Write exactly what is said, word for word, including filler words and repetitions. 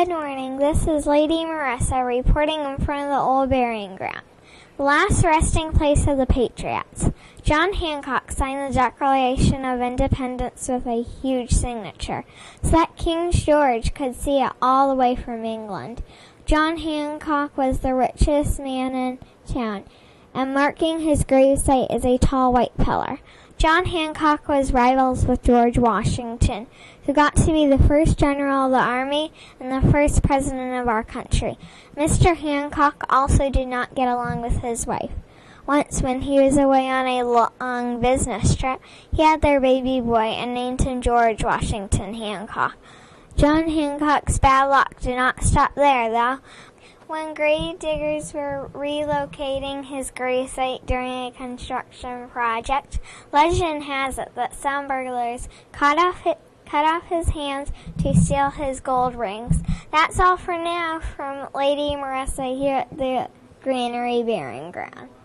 Good morning. This is Lady Marissa reporting in front of the old burying ground, the last resting place of the Patriots. John Hancock signed the Declaration of Independence with a huge signature so that King George could see it all the way from England. John Hancock was the richest man in town, and marking his gravesite is a tall white pillar. John Hancock was rivals with George Washington, who got to be the first general of the army and the first president of our country. Mister Hancock also did not get along with his wife. Once, when he was away on a long business trip, he had their baby boy and named him George Washington Hancock. John Hancock's bad luck did not stop there, though. When grave diggers were relocating his gravesite during a construction project, legend has it that some burglars cut off his, cut off his hands to steal his gold rings. That's all for now from Lady Marissa here at the Granary Burying Ground.